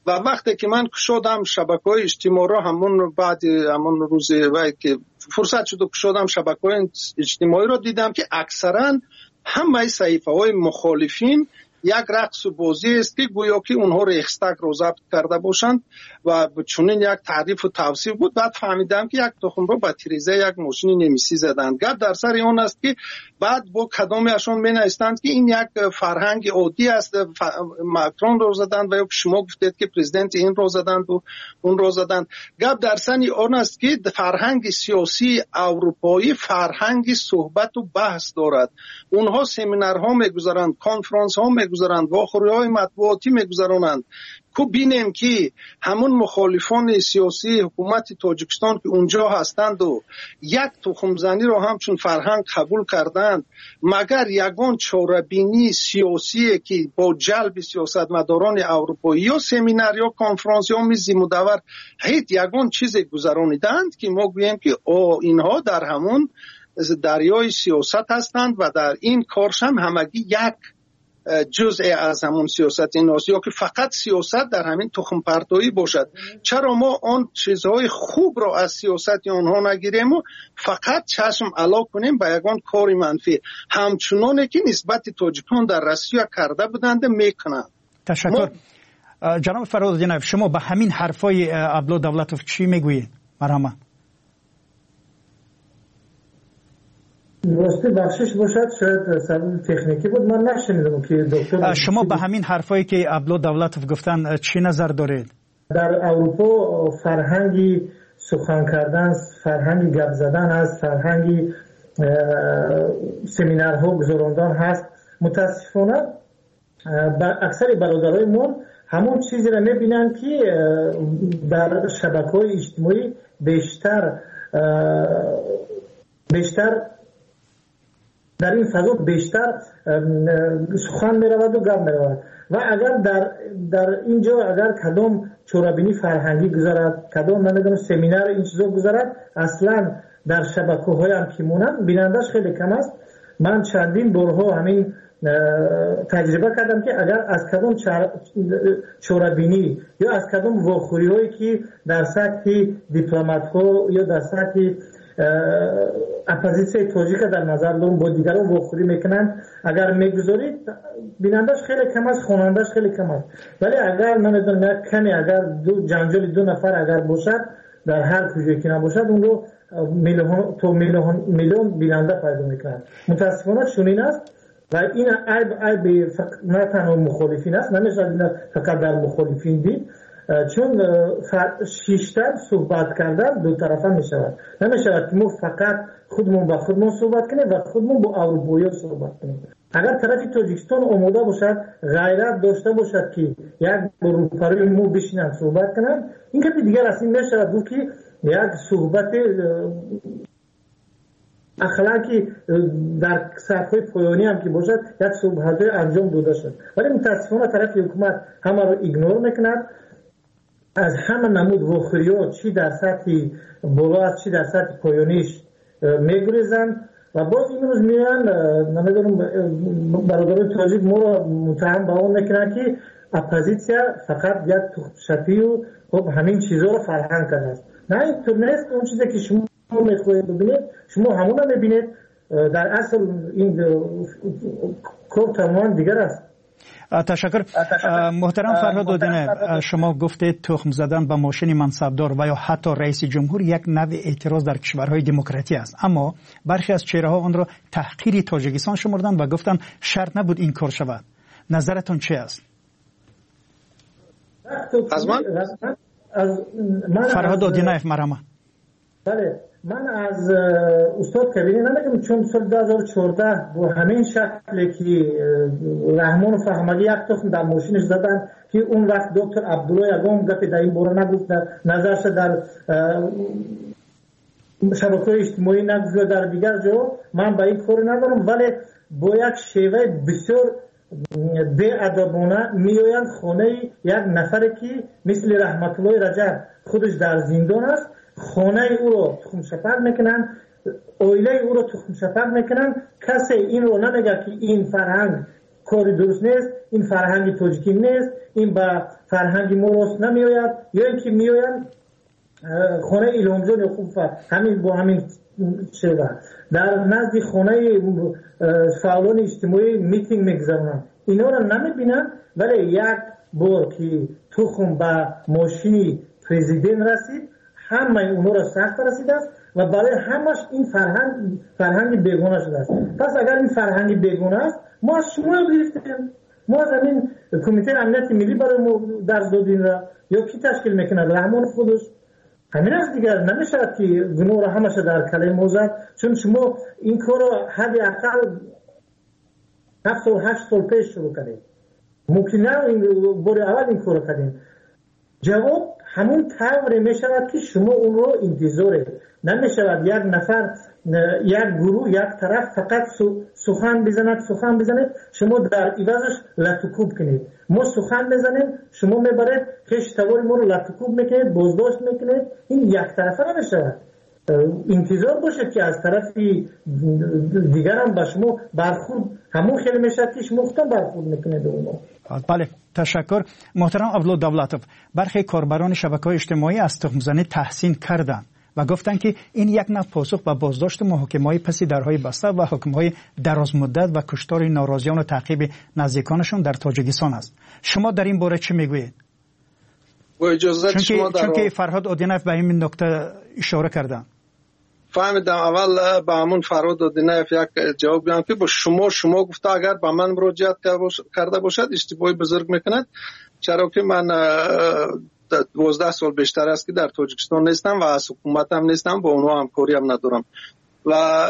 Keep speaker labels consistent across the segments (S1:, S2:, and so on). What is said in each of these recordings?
S1: و وقتی که من شدم شبکه‌های اجتماعی را همون بعد همون روز که فرصت شد شدم شبکه‌های اجتماعی را دیدم که اکثرا همه صحیفه‌های مخالفین یک رقص و بازی است که گویا که اونها ریخستگ رو ضبط کرده باشند و چنین یک تعریف و توصیف بود. بعد فهمیدم که یک تخم رو با تیریزه یک ماشین نمیسی زدند. گپ در سر اون است که بعد با کدامشون مینایستند که این یک فرهنگ عادی است، ماکرون رو زدند و شما گفتید که پرزیدنت این رو زدند و اون رو زدند. گپ در سر اون است که فرهنگ سیاسی اروپایی فرهنگ صحبت و بحث دارد. اونها سمینارها میگذارند، کنفرانس ها میگذارند، واخوری‌های مطبوعاتی میگذارند. کو بینیم که همون مخالفان سیاسی حکومت تاجیکستان که اونجا هستند و یک تخم زنی رو همچون فرهنگ قبول کردند، مگر یگان چاره‌بینی سیاسی که با جلب سیاستمداران اروپایی یا سمینار یا کنفرانس یا میز مدور هیچ یگان چیز گذراندند که ما گوییم که اینها در همون دریای سیاست هستند و در این کارش هم همگی یک جزء از همون سیاست این است، یا که فقط سیاست در همین تخم پرتایی باشد. چرا ما آن چیزهای خوب را از سیاست آنها نگیریم و فقط چشم علا کنیم به یگان کار منفی، همچنانه که نسبت تاجیکان در روسیه کرده بودند میکنند.
S2: تشکر. جناب فرهاد، شما به همین حرفای عبدالله دولتوف چی میگویید؟ مرحبا.
S3: راستی بخشش باشد شاید سبب تکنیکی بود، من نشنیدم که دکتر
S2: شما به همین حرفایی که عبدالله دولتوف گفتن چی نظر دارید؟
S3: در اروپا فرهنگی سخن کردن، فرهنگی گپ زدن هست، فرهنگی سمینارها گذراندن هست. متاسفانه اکثر برادرای ما همون چیزی را میبینن که در شبکه‌های اجتماعی بیشتر در این فضا بیشتر سخن میرود و گپ میرود و اگر در اینجا اگر کدام چورابینی فرهنگی گذارد، کدام نمیدونم سمینار این چیزا گذارد، اصلا در شبکه‌های هم که مونن بینندش خیلی کم است. من چندین بارها همین تجربه کردم که اگر از کدام چورابینی یا از کدام واخوری‌هایی که در سطح دیپلمات‌ها یا در سطح اپوزیسیون تاجیک در نظر دارم با دیگران واخوری میکنن، اگر میگذارید بینندش خیلی کم است، خوانندش خیلی کم است. ولی اگر نمیدونم کمی اگر جنجال دو نفر اگر باشد در هر کجایی که نباشد اون رو میلیون بیننده پیدا میکنند. متاسفانه چنین است و این عیب نه تنها مخالفین است، نمیشه فقط در مخالفین دید، چون شیشتر صحبت کردن دو طرفه می شود. نمی شود که ما فقط خودمون با خودمون صحبت کنیم و خودمون با اروپایی صحبت کنیم. اگر طرف تاجیکستان آماده باشد، غیرت داشته باشد که یک روپروی ما بشینن صحبت کنن، این که دیگر اصلا می شود بود که یک صحبت اخلاقی در سطح پایانی هم که باشد یک صحبت انجام داده شد. ولی متاسفانه طرف حکومت همه رو ایگنور میکند، از همه نمود واخوری‌ها چی در سطح بالا است چی در سطح پایانیش میگریزن و باز این روز میان نمیدونم برادران تاجیک ما را متهم به اون میکنن که اپوزیسیا فقط یک تخم‌شپی و خب همین چیزا رو فرهنگ کرده است. نه اینطور نیست. اون چیزی که شما میخواهید ببینید شما همون رو میبینید. در اصل این کار تماما دیگر است.
S2: تشکر. محترم فرهاد دودینه، شما گفتید تخم زدن به ماشین منصبدار و یا حتی رئیس جمهور یک نوع اعتراض در کشورهای دموکراتی است، اما برخی از چهره‌ها آن را تحقیر تاجیکستان شمردند و گفتند شرط نبود این کار شود. نظرتون چه است؟
S1: از من
S2: فرهاد دودینه مرحبا.
S3: بله، من از استاد کبیری نمیگم، چون سال 2014 با همین شکلی که رحمان و فهمدی یک تخم در ماشینش زدن که اون وقت دکتر عبدالله یگام گفت در این باره نگفت، نظرش در شبکه‌های اجتماعی نگفت در دیگر جا، من به این کار ندارم. ولی با یک شیوه بسیار بی‌ادبانه میآیند خانه یک نفر که مثل رحمت الله رجب خودش در زندان است، خانه او رو تخم شپر میکنن، اویله او رو تخم شپر میکنن. کسی این رو نمیگه که این فرهنگ کاری درست نیست، این فرهنگ تاجیکی نیست، این با فرهنگ ما راست نمیآید، یا اینکه میآیند خانه ایلامجان خوب همین با همین شیوه در نزد خانه فعالان اجتماعی میتینگ میگذارن، اینا رو نمیبینن. ولی یک بار که تخم به ماشین پرزیدنت رسید، همه اونا را سخت رسیده است و برای همش این فرهنگ بیگانه شده است. پس اگر این فرهنگ بیگانه است، ما از شما گرفتیم، ما از همین کمیته امنیت ملی برای ما درس دادین را، یا کی تشکیل میکنه؟ رحمان خودش. همین است دیگر، نمیشه که گناه را همش در کله ما زد، چون شما این کار را حداقل 7 سال 8 سال پیش شروع کردید. ممکن نه این بار اول این کار کردین. جواب همون طوری می شود که شما اون رو انتظار نمی شود یک نفر، یک گروه، یک طرف فقط سخن بزند، شما در عوضش لطوکوب کنید. ما سخن بزنیم، شما میبرید خشتوار ما رو لطوکوب میکنید، بازداشت میکنید. این یک طرفه نمی شود. انتظار باشه که از طرف دیگر هم به شما برخورد همون خیلی میشه که شما خودتان برخورد میکنید اونو.
S2: بله، تشکر. محترم عبدالدولتوف، برخی کاربران شبکه‌های اجتماعی از تخم‌زنی تحسین کردند و گفتند که این یک نوع پاسخ به بازداشت محاکمه‌های پس درهای بسته و حکم‌های درازمدت و کشتار ناراضیان و تعقیب نزدیکانشان در تاجیکستان است. شما در این باره چه میگویید؟
S1: با اجازه شما
S2: چون که فرهاد اودینایف به این نکته اشاره کردند.
S1: فهمیدم. اول به همون فرهاد اودینایف یک جواب بدم که با شما گفته اگر به من مراجعت کرده باشد اشتباهی بزرگ میکند، چرا که من 12 سال بیشتر است که در تاجیکستان نیستم و از حکومت هم نیستم، با اونها همکاری هم ندارم. و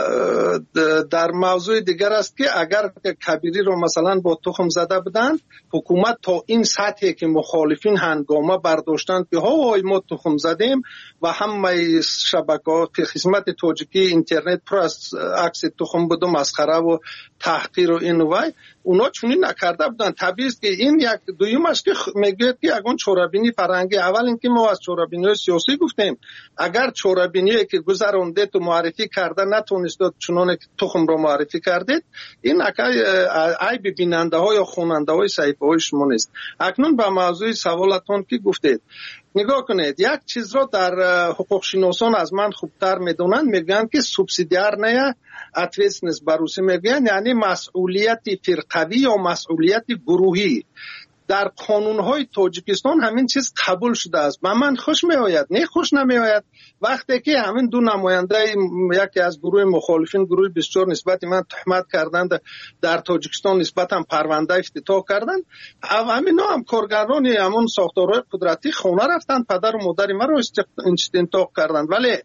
S1: در موضوع دیگر است که اگر کبیری رو مثلا با تخم زده بدند، حکومت تا این سطحی که مخالفین هنگامه برداشتند که های ما تخم زدیم و همه شبکه‌ها که خدمت تاجیکی اینترنت پر از عکس تخم بود و مسخره و تحقیر و این وای، اونا چونین نکرده بودن. طبیعی است که این یک دویمش که میگوید که اگه چورابینی فرهنگی، اول اینکه ما از چورابینی سیاسی گفتیم، اگر چورابینی که گذرانده تو معرفی کرده نتونست چنانه که تخم رو معرفی کردید، این عیب بیننده ها یا خواننده های صحیفه های شما نیست. اکنون به موضوع سوالتون که گفتید، نگاه کنید، یک چیز رو در حقوق شناسان از من خوبتر میدونن، میگن که سوبسیدیار نه اتویسنس بروسی میگن، یعنی مسئولیت فرقوی یا مسئولیت گروهی. در قانون‌های تاجیکستان همین چیز قبول شده است. به من خوش میآید، نه خوش نمیآید وقتی که همین دو نماینده یکی از گروه مخالفین، گروه بسیار نسبت من تهمت کردند در تاجیکستان، نسبت هم پرونده افتتاح کردند. همین هم کارگران همون ساختارهای قدرتی خونه رفتند، پدر و مادر ما رو استنطاق کردند. ولی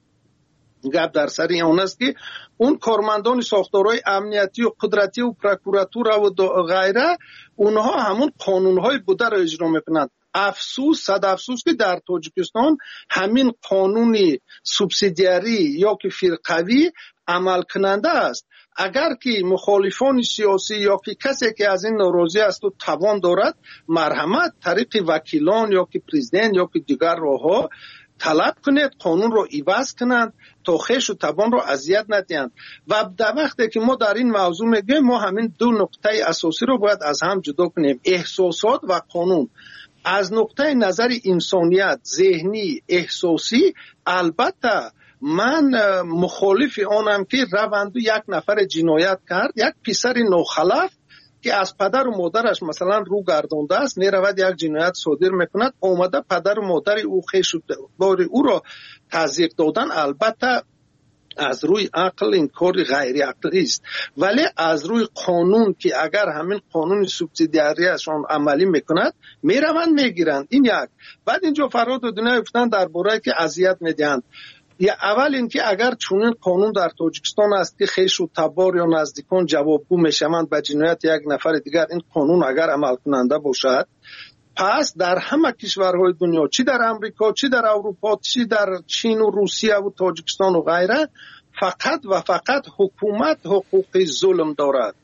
S1: گپ در سر اون است که اون کارمندان ساختارهای امنیتی و قدرتی و پروکوراتورا و غیره، اونها همون قانونهای بوده را اجرا میکنند. افسوس، صد افسوس که در تاجیکستان همین قانونی سوبسیدیاری یا که فرقوی عمل کننده است. اگر که مخالفان سیاسی یا که کسی که از این ناراضی است و توان دارد، مرحمت طریق وکیلان یا که پرزیدنت یا که دیگر راهها طلب کنید قانون رو عوض کنند تا خویش و توان رو اذیت ندهند. و در وقتی که ما در این موضوع میگیم، ما همین دو نقطه اساسی رو باید از هم جدا کنیم، احساسات و قانون. از نقطه نظر انسانیت، ذهنی، احساسی، البته من مخالف آنم که روند یک نفر جنایت کرد، یک پسر ناخلف که از پدر و مادرش مثلا رو گردانده است، میرود یک جنایت صادر میکند، اومده پدر و مادر او خویش بار او را تضییق دادن، البته از روی عقل این کار غیر عقلی است. ولی از روی قانون که اگر همین قانون سوبسیدیاریشان عملی میکند، میروند میگیرند. این یک. بعد اینجا فرهاد اودینایف گفتن درباره که اذیت میدهند. یا اول اینکه اگر چنین قانون در تاجیکستان است که خویش و تبار یا نزدیکان جوابگو میشوند به جنایت یک نفر دیگر، این قانون اگر عمل کننده باشد، پس در همه کشورهای دنیا، چی در امریکا، چی در اروپا، چی در چین و روسیه و تاجیکستان و غیره، فقط و فقط حکومت حقوق ظلم دارد.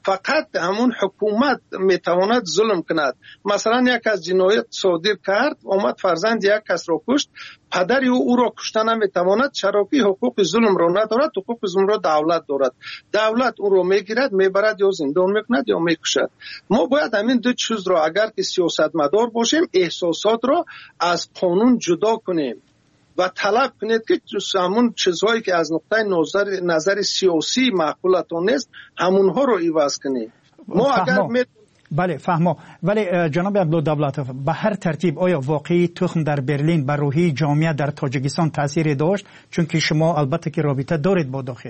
S1: فقط همون حکومت میتواند ظلم کند. مثلا یک از جنایت صادر کرد، اومد فرزند یک کس را کشت، پدر او را کشتن نمیتواند، چرا که حقوق ظلم را ندارد. حقوق ظلم را دولت دارد، دولت او را میگیرد، میبرد یا زندان میکند یا میکشد. ما باید همین دو چیز را اگر که سیاستمدار باشیم، احساسات را از قانون جدا کنیم و طلب کنید که همون چیزهایی که از نقطه نظر سیاسی معقولتان نیست همونها رو عوض کنید. ما اگر
S2: بله فهمو. ولی جناب عبدالدولتوف، به هر ترتیب آیا واقعی تخم در برلین بر روحی جامعه در تاجیکستان تاثیر داشت؟ چون که شما البته که رابطه دارید با داخل.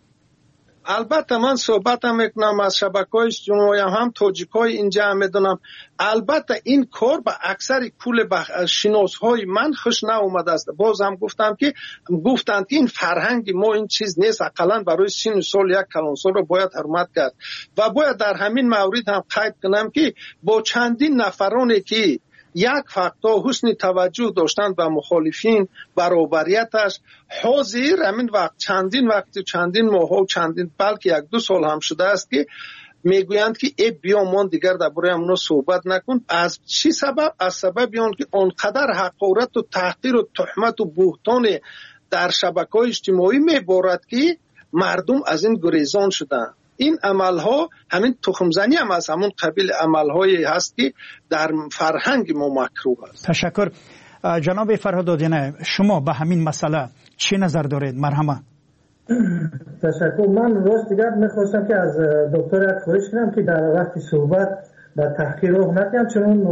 S1: البته من صحبت میکنم از شبکه‌های اجتماعی، هم تاجیک‌های اینجا میدونم. البته این کار به اکثر کل شناس‌های من خوش ناآمده است. باز هم گفتند که این فرهنگ ما این چیز نیست، حداقل برای 30 سال یک کلانسال رو باید حرمت کرد. و باید در همین مورد هم قید کنم که با چندین نفرانی که یک فقطا حسن توجه داشتند به مخالفین برابریتش، حاضر همین وقت چندین ماه و چندین بلکه 1-2 سال هم شده است که میگویند که ای بیا من دیگر درباره اونا صحبت نکن. از چی سبب؟ از سبب آن که آنقدر حقارت و تحقیر و تهمت و بهتان در شبکه‌های اجتماعی میبارد که مردم از این گریزان شدند. این عملها همین تخمزنی هم از همون قبیل عملهایی هست که در فرهنگ ما مکروه است.
S2: تشکر. جناب فرهاد آدینه، شما به همین مسئله چی نظر دارید؟ مرحمت.
S3: تشکر. من راست دیگر میخواستم که از دکتر خواهش کنم که در وقت صحبت و تحقیر رو نکنم، چون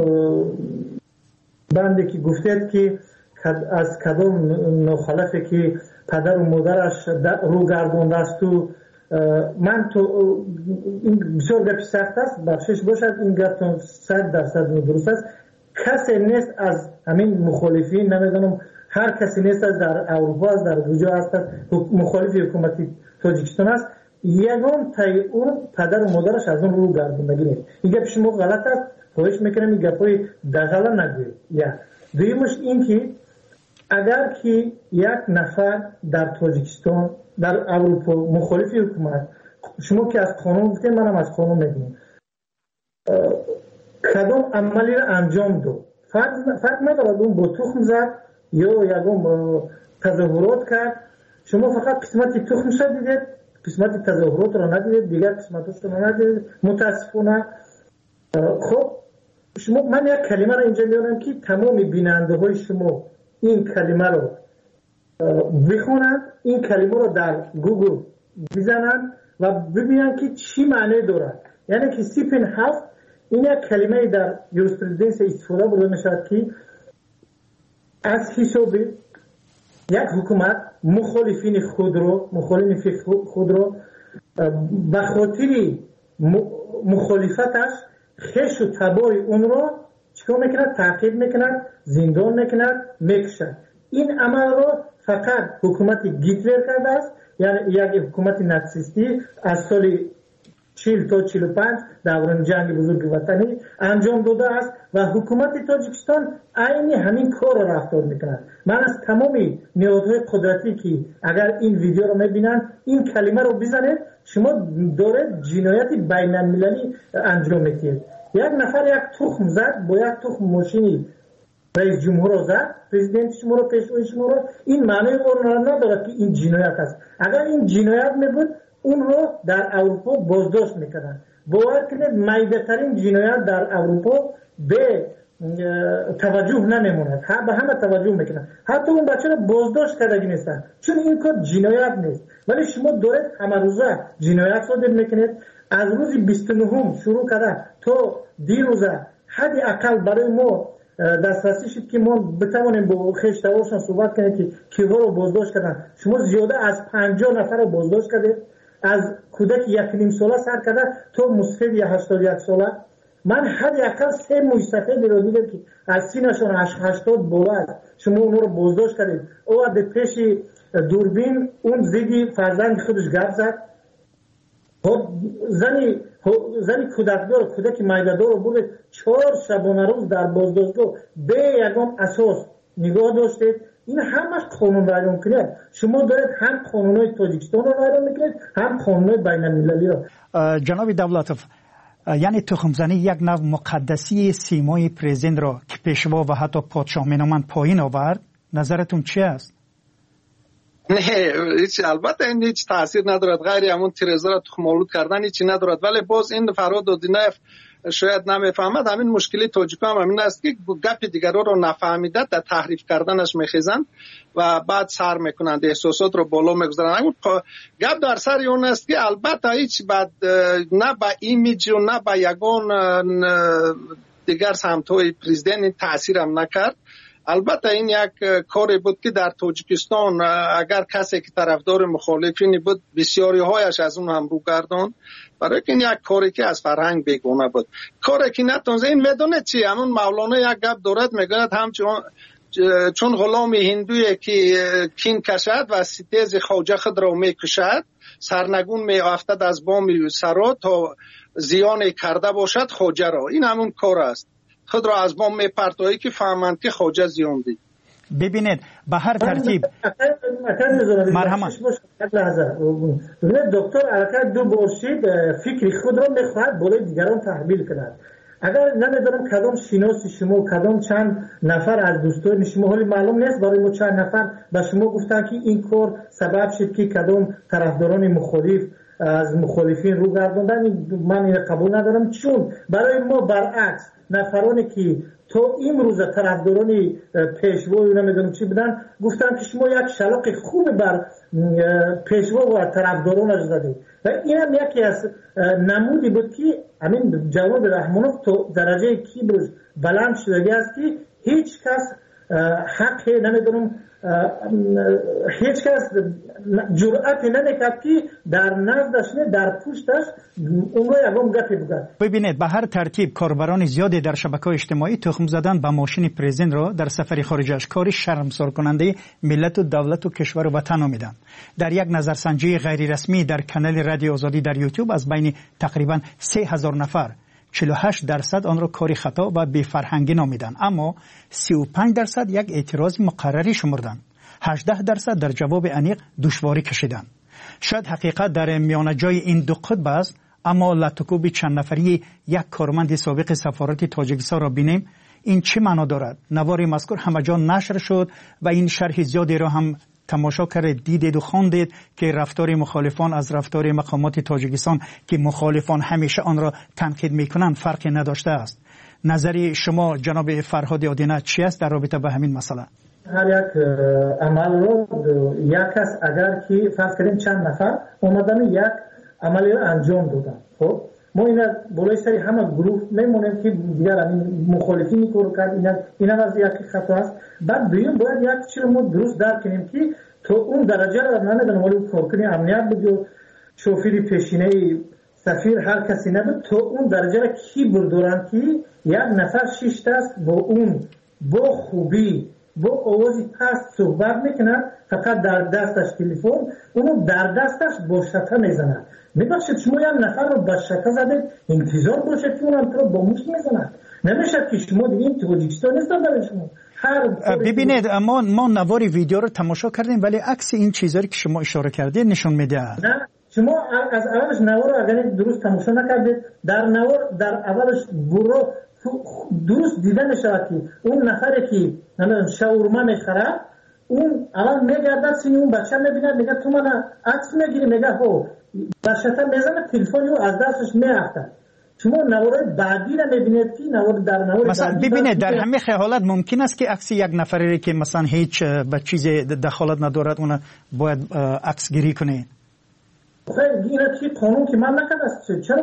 S3: بنده که گفتید که از کدام ناخلفه که پدر و مادرش رو گردانده است و من تو این بسیار گپی سخت است، بخشش باشد این گپ 100% درست است. کسی نیست از همین مخالفین، نمیدونم هر کسی نیست از در اروپا است، در کجا است مخالف حکومت تاجیکستان است، یگان تای اون پدر و مادرش از اون رو گردوندگی نیست. این گپ شما غلط است، خواهش میکنم این گپای دغلا نگویید. دویمش این که اگر که یک نفر در تاجیکستان در اروپا مخالف حکومت، شما که از قانون گفتید، منم از قانون میگم، کدام عملی را انجام داد، فرق ندارد اون با تخم زد یا یکم تظاهرات کرد، شما فقط قسمت تخمش دیدید، قسمت تظاهرات را ندیدید، دیگر قسمتش را ندیدید، متاسفانه. خب شما، من یک کلمه را اینجا میارم که تمام بیننده های شما این کلمه رو بخونند، این کلمه رو در گوگل بزنند و ببینند که چی معنی دارد. یعنی که سیپن هفت این یک کلمه در یوریسپرودنس استفاده برده میشود که از حساب یک حکومت مخالفین خود رو به خاطر مخالفتش خش و تبای اون رو چیکار میکند؟ تعقیب میکند، زندان میکند، میکشد. این عمل رو فقط حکومت گیتلر کرده است، یعنی یک حکومت ناتسیستی از سال 40 تا 45 دوران جنگ بزرگ وطنی انجام داده است و حکومت تاجیکستان عین همین کار را رفتار میکند. من از تمام نهادهای قدرتی که اگر این ویدیو رو میبینن این کلمه رو بزنید، شما دارید جنایت بین المللی انجام میدید. یک نفر یک تخم زد، با یک تخم ماشینی رئیس جمهور رو زد، پرزیدنت شما رو، پیشوای شما رو، این معنی اون را ندارد که این جنایت است. اگر این جنایت میبود اون رو در اروپا بازداشت میکنن. باور کنید میده‌ترین جنایت در اروپا به توجه نمیموند، به همه توجه میکنن، حتی اون بچه رو بازداشت کردگی نیستن، چون این کار جنایت نیست. ولی شما دارید همه روزه جنایت صادر میکنید. از روز 29 شروع کرده تا دیروزه حد اقل برای ما دسترسی شد که ما بتوانیم با خشتوارشان صحبت کنیم که کیها رو بازداشت کردن. شما زیاده از 50 نفر رو بازداشت کردید، از کودک 1.5 ساله سر کرده تا مسفید 81 ساله. من حد اقل 3 موی سفید رو دیدم که از سینشون 80 بالا است. شما اون رو بازداشت کردید. او به پیش دوربین اون زیدی فرزند خودش گپ زد. زنی کودکدار، کودک میده‌دار رو برده 4 شبانه روز در بازداشتگاه به یگام اساس نگاه داشتید. این همش قانون ویران کنید. شما دارید هم قانونهای تاجیکستان رو ویران میکنید هم قانونهای بین المللی رو.
S2: جناب دولتوف، یعنی تخمزنی یک نوع مقدسی سیمای پرزیدنت را که پیشوا و حتی پادشاه مینامند پایین آورد، نظرتون چی است؟
S1: نه البته این هیچ تاثیر ندارد، غیر همون تیرزا را تخم‌آلود کردن هیچی ندارد. ولی باز این فرهاد دودینایف شاید نمیفهمد، همین مشکلی تاجیکا هم همین است که گپ دیگران رو نفهمیده در تحریف کردنش میخیزند و بعد سر میکنند، احساسات رو بالا میگذارند. گپ در سر اون است که البته هیچ بعد نه با ایمیج و نه با یگان دیگر سمت‌های پرزیدنت تاثیر هم نکرد. البته این یک کاری بود که در تاجیکستان اگر کسی که طرفدار مخالفین بود بسیاری هایش از اون هم رو گردان، برای که این یک کاری که از فرهنگ بیگانه بود، کاری که نتونست. این میدونه چی، همون مولانا یک گپ دارد میگوید همچون چون غلام هندویی که کین کشد و ستیز خواجه خود را میکشد، سرنگون میافتد از بام سرا تا زیان کرده باشد خواجه را. این همون کار است، خود را از بام میپرتایی که فهمند که خواجه زیان دید.
S2: ببینید به هر ترتیب مرحمت
S3: دکتر علکه دو باشید فکر خود را میخواهد برای دیگران تحمیل کند. اگر نمیدونم کدام شناسی شما کدام چند نفر از دوستان شما، حالی معلوم نیست برای ما چند نفر به شما گفتن که این کار سبب شد که کدام طرفداران مخالف از مخالفین رو گردوندن، من این قبول ندارم. چون برای ما برعکس نفرانی که تو امروز طرفداران پیشوا و نمیدونم چی بودن گفتن که شما یک شلاق خوب بر پیشوا و طرفدارانش زدید و این هم یکی از نمودی بود که همین جواد رحمانوف تو درجه کیبرش بلند شده است که هیچ کس حق نمیدونم هیچ کس جرأت نمیکرد که در نزدش نه در پشتش اون را یکم گپی بگه.
S2: ببینید به هر ترتیب کاربران زیادی در شبکه‌های اجتماعی تخم زدن به ماشین پرزیدنت را در سفر خارجش کاری شرمسار کننده ملت و دولت و کشور و وطن نامیدند. در یک نظرسنجی غیر رسمی در کانال رادیو آزادی در یوتیوب از بین تقریبا 3000 نفر 48% آن را کاری خطا و بی فرهنگی نامیدند، اما 35% یک اعتراض مقرری شمردند. 18% در جواب انیق دشواری کشیدند. شاید حقیقت در میانه جای این دو قطب است، اما لطکوب چند نفری یک کارمند سابق سفارت تاجیکستان را بینیم. این چه معنا دارد؟ نوار مذکور همه جا نشر شد و این شرح زیادی را هم تماشا کرد، دیدید و خواندید که رفتار مخالفان از رفتار مقامات تاجیکستان که مخالفان همیشه آن را تنقید میکنند فرقی نداشته است. نظری شما جناب فرهاد آدینه چی است در رابطه با همین مسئله؟
S3: هر یک عمل رو یک کس اگر که فرض کنیم چند نفر اومدن یک عملی رو انجام دادن، خب ما اینا بالای سری همه گروه میمونیم که دیگر مخالفین میکنه کرد، اینا از یک خطا است. بعد دویم باید یک چیز رو ما درست درک کنیم که تو اون درجه رو نمیدونم ولی کارکنی امنیت بود یا شوفیر پیشینه سفیر هر کسی نبود، تو اون درجه رو کی بردارن که یک نفر 6 دست با اون با خوبی با آوازی پست صحبت میکنن، فقط در دستش تلفن، اونو در دستش با شته میزنن. میبخشید شما یک نفر رو با شته زده انتظار باشه که اونم تو رو با مشت میزنن، نمیشه که شما دیگه این تاجیکستان نیست برای شما.
S2: ببینید ما نواری ویدیو رو تماشا کردیم ولی عکس این چیزایی که شما اشاره کردید نشون میده.
S3: نه شما از اولش نوار رو اگر درست تماشا نکردید، در نوار در اولش برو درست دیده نشود که اون نفری که شاورما میخره اون الان میگردد سینی اون بچه میبینه میگه تو من عکس میگیری، میگه هو بچه‌تا میزنه تلفنی رو از دستش میافته. شما نوار بعدی رو میبینید که نوار در نوار
S2: مثلا ببینید در همه حالت ممکن است که عکس یک نفری که مثلا هیچ به چیز دخالت ندارد اون باید عکس گیری کنه.
S3: این چی قانون که من نکرد است. چرا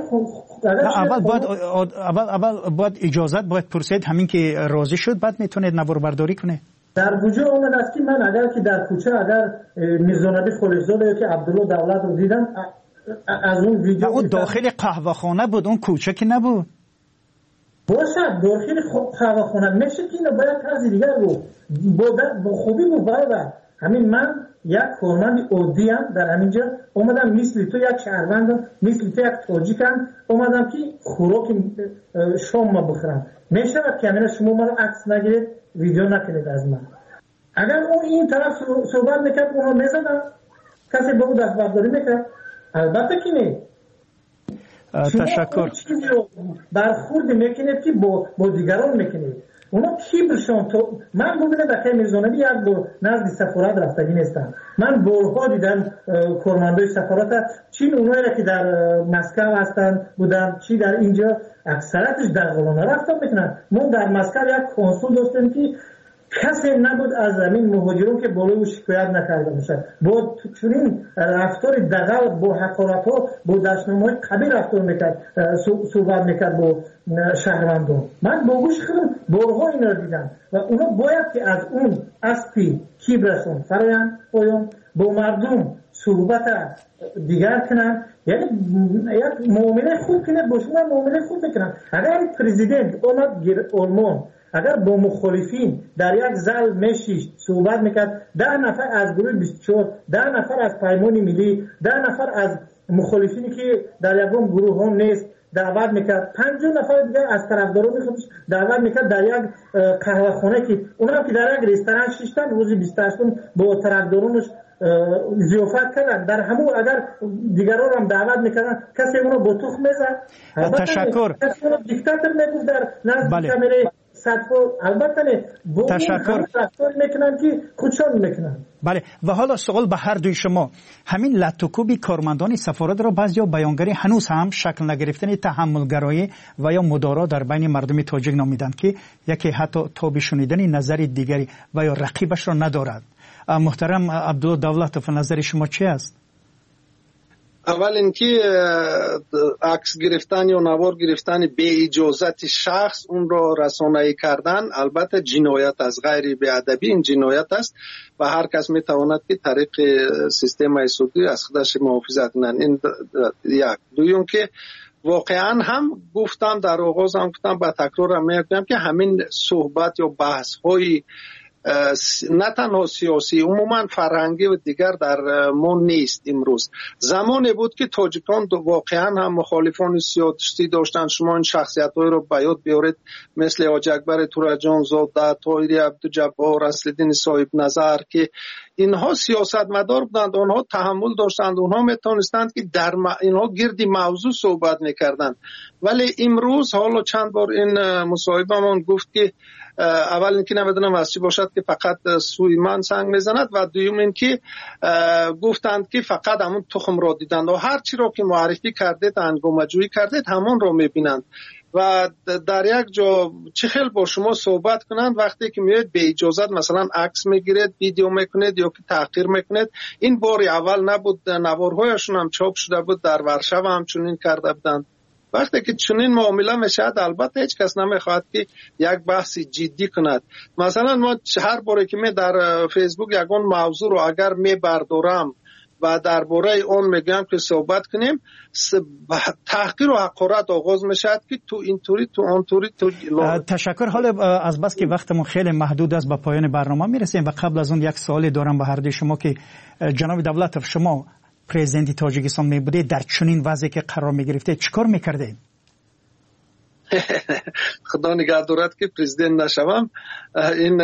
S2: اول باید اجازت باید پرسید، همین که راضی شد بعد میتونید نوار برداری کنه.
S3: در وجود اون است که من اگر که در کوچه اگر میرزانبی خلیزاده که عبدالله دولت رو دیدم از اون ویدیو
S2: اون داخل قهوه خانه بود، اون کوچه که نبود.
S3: باشه داخل قهوه خانه میشه که اینو باید طرز دیگر رو با خوبی مبارد. همین من یک کارمند عادی ام در همینجا اومدم مثل تو یک شهروند مثل تو یک تاجیکم اومدم که خوراک شام ما بخورم. میشه که همین شما من عکس نگیرید ویدیو نکنید از من. اگر اون این طرف صحبت میکرد اونو میزدن، کسی به اون دستبرداری میکرد؟ البته که نه.
S2: تشکر.
S3: برخورد میکنید که با دیگران میکنید. اونا کیبرشون تو من ببینم در میزانوی یک بار نزد سفارت رفتگی نیستم. من بارها دیدم کارمندای سفارت چین اونایی که در مسکو هستن بودم چی در اینجا اکثرتش در قلانه رفتن میکنن. ما در مسکو یک کنسول داشتیم که کسی نبود از زمین مهاجرون که بالای او شکایت نکرده باشه. با چنین رفتار دغل با حقارت ها با دشنامه‌های قبیح رفتار میکرد، صحبت میکرد با شهروندان. من با گوش خودم بارها اینا رو دیدم و اونا باید که از اون اسبی کیبرشون فرایند پایان با مردم صحبت دیگر کنن، یعنی یک معامله خوب کنه با شما معامله خوب کنن. اگر پرزیدنت اومد آلمان اگر با مخالفین در یک زل میشیشت صحبت میکرد، 10 نفر از گروه 24، 10 نفر از پیمان ملی، 10 نفر از مخالفینی که در یکم گروه ها نیست دعوت میکرد، 50 نفر دیگر از طرفداران خودش دعوت میکرد در یک قهوه خانه که اونا که در یک رستوران شیشتن روز 28 با طرفدارانش ضیافت کردن. در همون اگر دیگران هم دعوت میکردن کسی اونو با تخم میزد.
S2: تشکر.
S3: کسی اونو دیکتاتور میگفت در نزد کامره البته نه.
S2: تشکر.
S3: میکنن که خودشان میکنن.
S2: بله و حالا سوال به هر دوی شما، همین لطوکوبی کارمندان سفارت را بعضیا بیانگری هنوز هم شکل نگرفتن تحملگرایی و یا مدارا در بین مردم تاجیک نامیدند که یکی حتی تاب شنیدن نظر دیگری و یا رقیبش را ندارد. محترم عبدالدولت نظر شما چی است؟
S1: اول اینکه عکس گرفتن یا نوار گرفتن به اجازت شخص اون را رسانه‌ای کردن البته جنایت است، غیر بی‌ادبی این جنایت است و هر کس میتواند که طریق سیستم حسابی از خودش محافظت کنند. این یک. دوم که واقعا هم گفتم در آغاز هم گفتم با تکرار هم میگم که همین صحبت یا بحث های نه تنها سیاسی عموما فرهنگی و دیگر در ما نیست. امروز زمانی بود که تاجیکان واقعا هم مخالفان سیاسی داشتن. شما این شخصیت‌های رو به یاد بیارید مثل حاج اکبر تورجان زاده، طاهری عبدالجبار، اصل‌الدین صاحب نظر که اینها سیاستمدار بودند، اونها تحمل داشتند، اونها میتونستند که در اینها گردی موضوع صحبت میکردند. ولی امروز حالا چند بار این مصاحبه‌مان گفت که اول اینکه نمیدونم از چی باشد که فقط سوی من سنگ میزند و دوم اینکه گفتند که فقط همون تخم را دیدند و هر چی را که معرفی کردید انگامه‌جویی کردید همون را میبینند و در یک جا چه خیلی با شما صحبت کنند وقتی که میاد به اجازت مثلا عکس میگیرید، ویدیو میکنید یا که تحقیر میکنید. این بار اول نبود، نوارهایشون هم چاپ شده بود، در ورشو هم چنین کرده بودند. وقتی که چنین معامله میشد البته هیچ کس نمیخواد که یک بحث جدی کند. مثلا ما هر باره که می در فیسبوک یگان موضوع رو اگر میبردارم و درباره اون میگم که صحبت کنیم، تحقیر و حقارت آغاز میشد که تو اینطوری تو اونطوری تو.
S2: تشکر. حالا از بس که وقتمون خیلی محدود است به پایان برنامه میرسیم و قبل از اون یک سوالی دارم به هر دوی شما که جناب دولت شما پرزیدنت تاجیکستان می بوده در چنین وضعی که قرار می گرفته چیکار میکرده؟
S1: خدا نگهدارد که پرزیدنت نشوم. این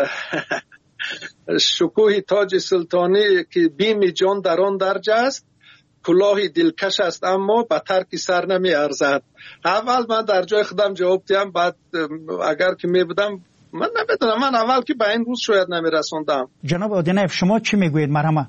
S1: شکوه تاج سلطانی که بیم جان در آن درجه است، کلاه دلکش است اما به ترک سر نمی ارزد. اول من در جای خودم جواب دیم، بعد اگر که می بودم من نمیدونم، من اول که به این روز شاید نمی رسوندم.
S2: جناب آدینایف شما چی میگویید؟ مرحمت.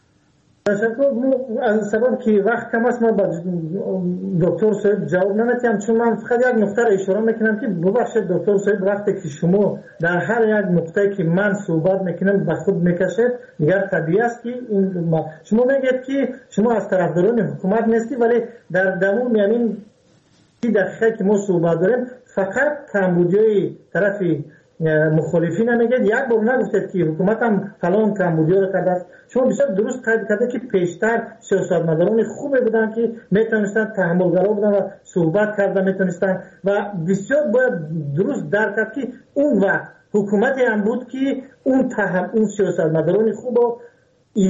S3: از سبب که وقت کم است ما با دکتر صاحب جواب نمیدم، چون من فقط یک نقطه را اشاره میکنم که ببخشید دکتر صاحب وقتی که شما در هر یک نقطه که من صحبت میکنم به خود میکشید دیگر طبیعی است که شما میگید که شما از طرفداران حکومت نیستی، ولی در دمون یعنی دقیقه که ما صحبت داریم فقط کمبودیای طرف مخالفین نمیگید. یک بار نگفتید که حکومت هم فلان کمبودیا رو کرده. شما بسیار درست قید کرده که پیشتر سیاستمداران خوبی بودن که میتونستن تحملگرا بودن و صحبت کردن میتونستن و بسیار باید درست درک کرد که اون وقت حکومتی هم بود که اون سیاستمداران خوب رو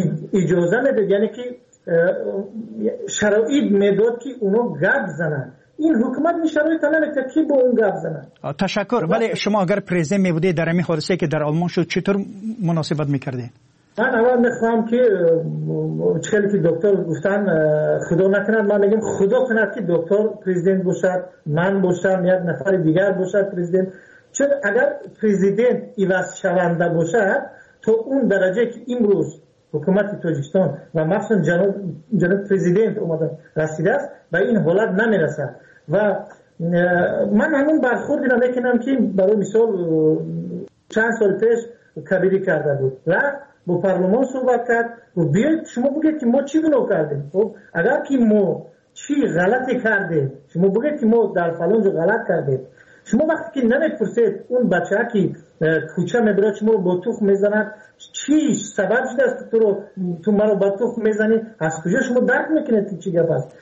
S3: اجازه میداد، یعنی که شرایط میداد که اونو گپ زنن این حکومت این شرایط نمیده که با اون گپ زنه.
S2: تشکر. ولی شما اگر پرزیدنت می بودید در این حادثه که در آلمان شد چطور مناسبت میکردین؟
S3: من اول میخوام که چخیلی که دکتر گفتن خدا نکند، من میگم خدا کند که دکتر پرزیدنت باشد، من باشم، یک نفر دیگر باشد پرزیدنت. چون اگر پرزیدنت عوض شونده باشد تا اون درجه که امروز حکومت تاجیکستان و مخصوصا جناب پرزیدنت اومدن رسیده است به این حالت نمیرسد. و من همون برخوردی را میکنم که برای مثال چند سال پیش کبیری کرده بود و با پارلمان صحبت کرد و بیاید شما بگید که ما چی گناه کردیم. خب اگر که ما چی غلطی کردیم، شما بگید که ما در فلان جا غلط کردیم. شما وقتی که نمیپرسید اون بچه که کوچه میبره شما رو با تخم میزند، چی سبب شده است تو مرا با تخم میزنی، از کجا شما درک میکنید که چی گپ است؟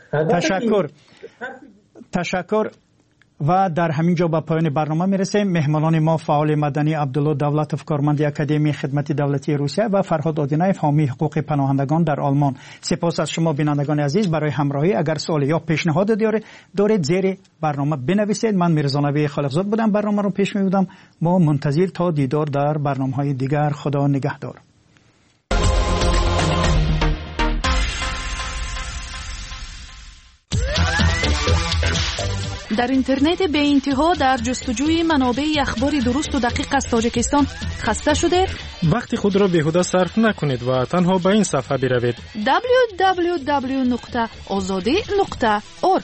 S2: تشکر. و در همین جا به پایان برنامه میرسیم. مهمانان ما فعال مدنی عبدالله دولتوف، کارمند اکادمی خدمت دولتی روسیه، و فرهاد آدینایف، حامی حقوق پناهندگان در آلمان. سپاس از شما بینندگان عزیز برای همراهی. اگر سوال یا پیشنهاد دارید زیر برنامه بنویسید. من میرزا نبی خالقزاد بودم، برنامه رو پیش میبردم. ما منتظر تا دیدار در برنامه‌های دیگر. خدا نگهدار.
S4: در اینترنت به انتها در جستجوی منابع اخبار درست و دقیق از تاجیکستان خسته شده؟
S5: وقت خود را بیهوده صرف نکنید و تنها به این صفحه بروید: www.azadi.org.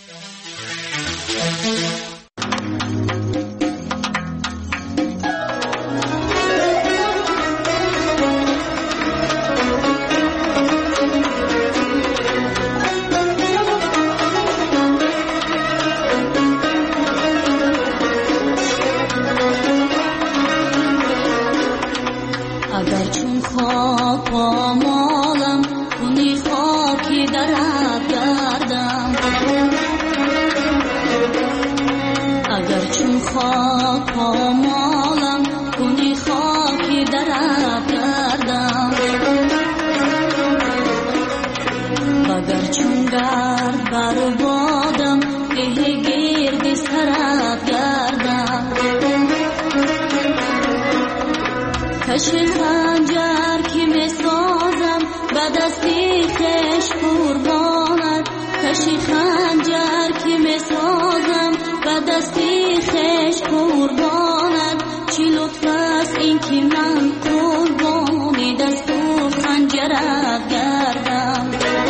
S6: کشی خنجر که می سازم به دستی خش قربانت، کشی خنجر که می سازم به دستی خش قربانت. چی لطف است این که من قربانی دست و خنجرت گردم،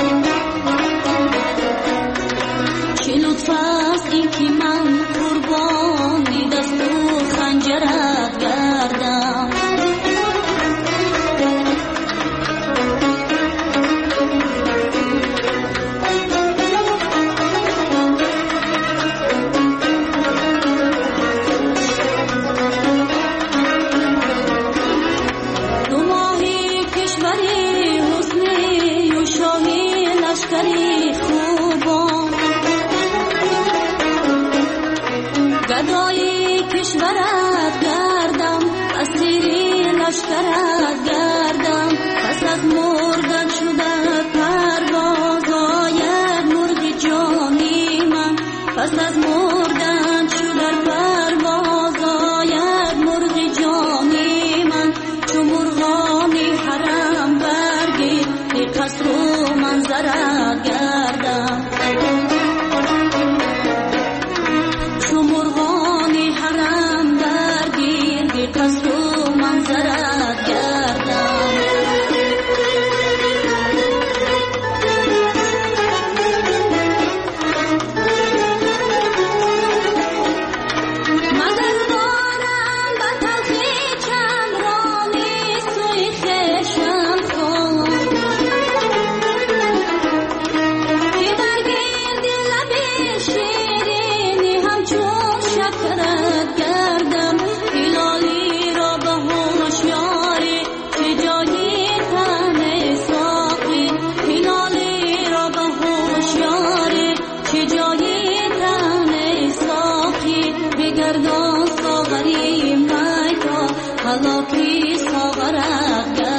S6: چی لطف است این که من قربانی دست و خنجرت گردم. گدای کشورت گردم، اسیری لشکرت گردم. پس از مردن شده پروازای مرغ جانی من، پس از مردن شده پروازای مرغ جانی من. چو مرغانی حرم برگیر ای قصر و منظرت گردم، چو مرغانی حرم درگیر بی قصد و منظرت گردم. مگر دارم به تلخی چمرانی سوی خشم خون، که در گرد لبی شیرینی همچون شکرت گردم. هلالی را به هوشیاری چه جایی تن ساقی، هلالی را به هوشیاری چه جایی تن ساقی. بگردان ساغری میتا حالا کی ساغرت گردم.